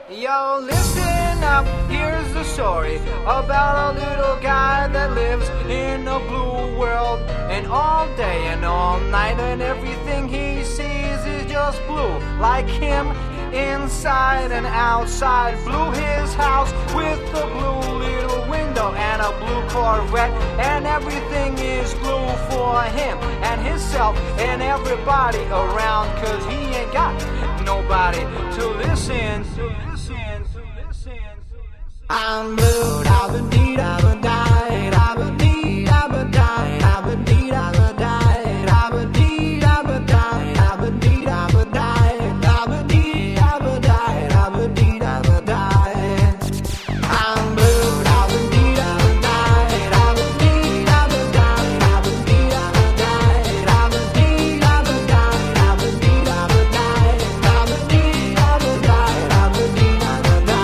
Yo, listen up, here's the story about a little guy that lives in a blue world. And all day and all night and everything he sees is just blue. Like him, inside and outside. Blue his house with a blue little window and a blue Corvette. And everything is blue for him and himself and everybody around. Cause he ain't got nobody to listen. I'm blue, I've been deed, I've been died, I've been deed, I've been died, I've been deed, I've been died, I've been deed, I've been died, I've been deed, I've been died, I've been deed, I've been died, I've been deed, I've been died. I'm blue, I've been deed, I've been died, I've been deed, I've been died, I've been deed, I've been died, I've been deed, I've been died, I've been deed, I've been died, I've been deed, I've been died, I've been deed, I've been died.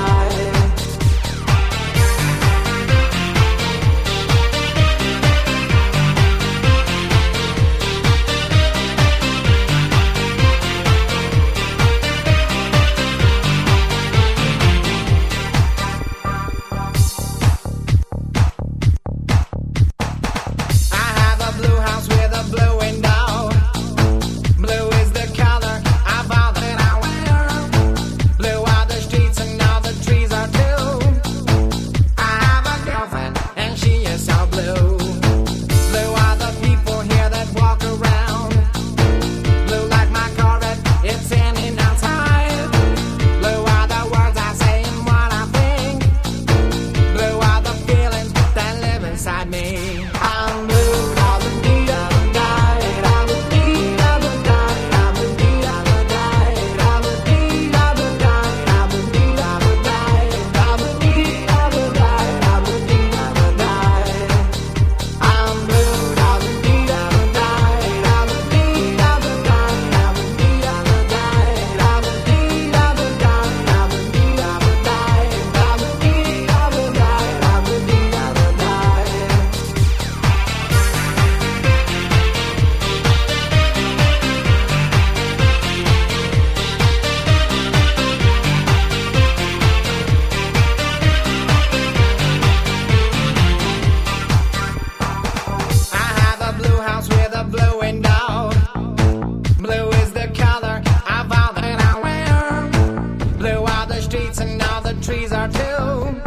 Trees are too.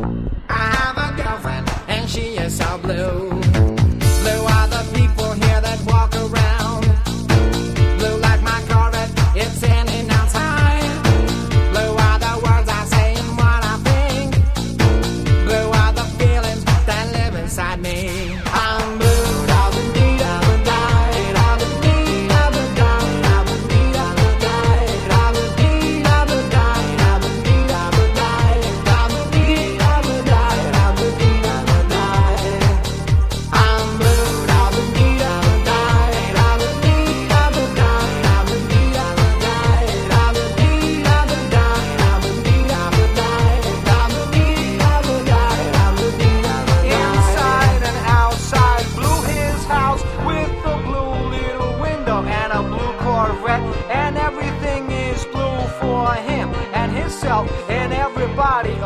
I have a girlfriend and she is so blue. Blue are the people here that walk around. Blue like my Corvette, it's in and outside. Blue are the words I say and what I think. Blue are the feelings that live inside me. I'm blue, I've been deed, I've been died, I've been deed, I've been died, I've been deed, I've been died, I've been deed, I've been died, I've been deed, I've been died. And everything is blue for him and himself and everybody